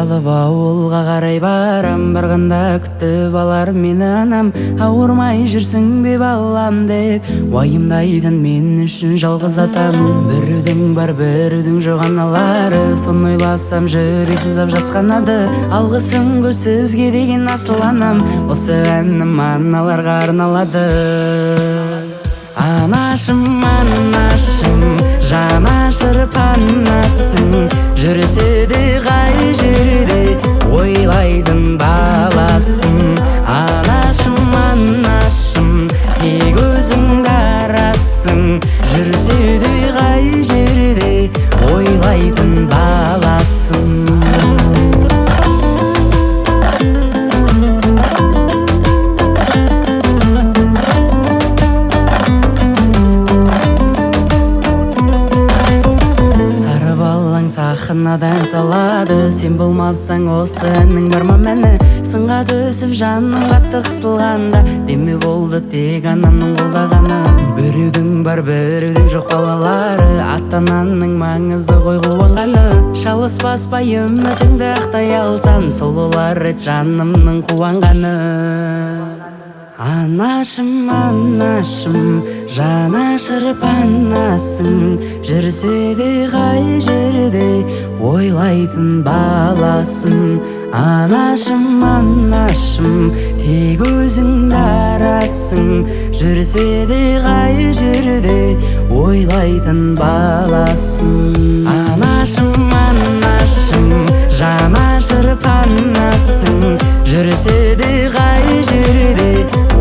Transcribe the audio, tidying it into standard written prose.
салып ауылға қарай барам, барғанда күтіп алар мені анам. Ауырмай жүрсің бе балам деп уайымдайтын мен үшін жалғыз атам. Біреудің бар біреудің жоқ аналары, соны ойласам жүрек сыздап жасқанады. Алғысым көп сізге деген асыл анам, осы әнім аналарға арналады. Анашым, анашым, жанашыр панасың, жүрсе де қай жерде ойлайтын баласың. Анашым, анашым, тек өзіңді арасың, жүрсе де қай жерде ойлайтын баласың. Сахнадан салады, сен болмасаң осы әннің бар ма мәні? Сынға түсіп жаным қатты қысылғанда, деме болды тек анамның қолдағаны. Біреудің бар біреудің жоқ балалары, ата-ананың маңызды ғой қуанғаны. Шалыспаспай үмітіңді ақтай алсам, сол болар еді жанымның қуанғаны. Анашым, анашым, жанашыр панасың, жүрсе де қай жерде ойлайтын баласың. Анашым, анашым, тек өзіңді арасың, жүрсе де қай жерде ойлайтын баласың. Анашым, анашым, жанашыр панасың, жүрсе де қай жерде